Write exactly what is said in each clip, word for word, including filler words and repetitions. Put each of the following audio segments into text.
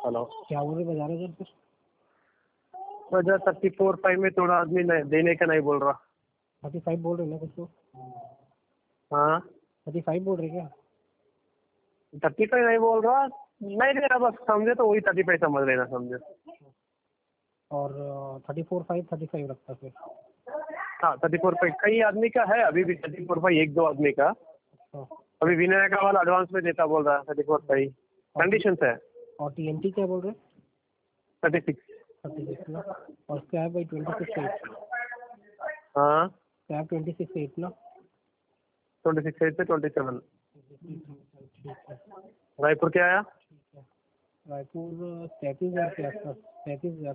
Hello, क्या बोल रहे बजा रहे सर? फिर वजह थर्टी फोर फाइव में थोड़ा आदमी नहीं, देने का नहीं बोल रहा। थर्टी फाइव बोल रहे ना कुछ तो? हाँ, थर्टी फाइव बोल रहे क्या? थर्टी फाइव नहीं बोल रहा, नहीं दे रहा, बस समझे तो वही थर्टी फाइव समझ लेना, समझे। और thirty four five thirty five रखता फिर? हाँ, थर्टी फोर फाइव कई आदमी का है अभी भी, थर्टी फोर फाइव एक दो आदमी का। अच्छा। अभी विनय का वाला एडवांस में देता बोल रहा है, थर्टी फोर फाइव कंडीशन है। और टीएनटी क्या बोल रहे? Thirty six. थर्टी सिक्स ना? और क्या है भाई? Twenty six eight? हाँ, क्या है? ट्वेंटी सिक्स एट ना? ट्वेंटी सिक्स एट से ट्वेंटी सेवन। ठीक है। रायपुर क्या आया? ठीक है। रायपुर तैंतीस हज़ार के आसपास, तैंतीस हज़ार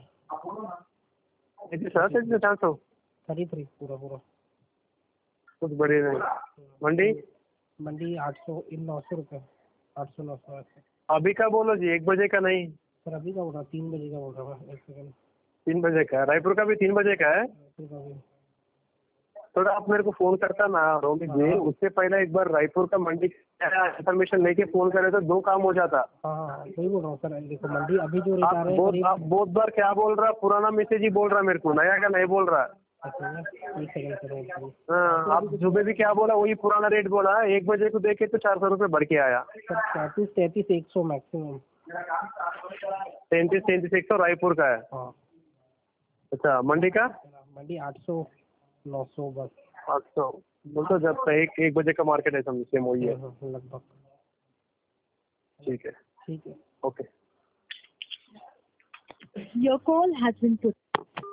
सर से चार सौ थर्टी थ्री पूरा पूरा। कुछ बड़ी नहीं। मंडी मंडी आठ सौ इन नौ सौ रुपये, आठ सौ नौ सौ ऐसे। अभी का बोलो जी, एक बजे का नहीं। सर अभी का बोल रहा, तीन बजे का बोल रहा मैं, एक सेकंड। तीन बजे का है, रायपुर का भी तीन बजे का है। रायपुर का भी। थोड़ा आप मेरे को फोन करता ना रोमित जी, उससे पहले एक बार रायपुर का मंडी इन्फॉर्मेशन लेके फोन करे तो दो काम हो जाता। हाँ हाँ वही बोल रहा हूँ सर, देखो मंडी अभी जो रेट आ आप रहे हैं बहुत करीब। आप बहुत बार क्या बोल रहा, पुराना मैसेज ही बोल रहा मेरे को, नया का नहीं बोल रहा। एक सेकंड सर। हाँ, आप सुबह भी क्या बोला, वही पुराना रेट बोला। एक बजे को देखे तो चार सौ रुपये बढ़ के आया। सर तैंतीस तैंतीस एक सौ मैक्सिमम। तैंतीस तैंतीस एक सौ रायपुर का है। हाँ। अच्छा, मंडी का? मंडी आठ सौ नौ सौ बस। आठ सौ बोल तो जब एक एक बजे का मार्केट है, समझ सेम वही है लगभग। ठीक है, ठीक है। Okay. Your call has been put.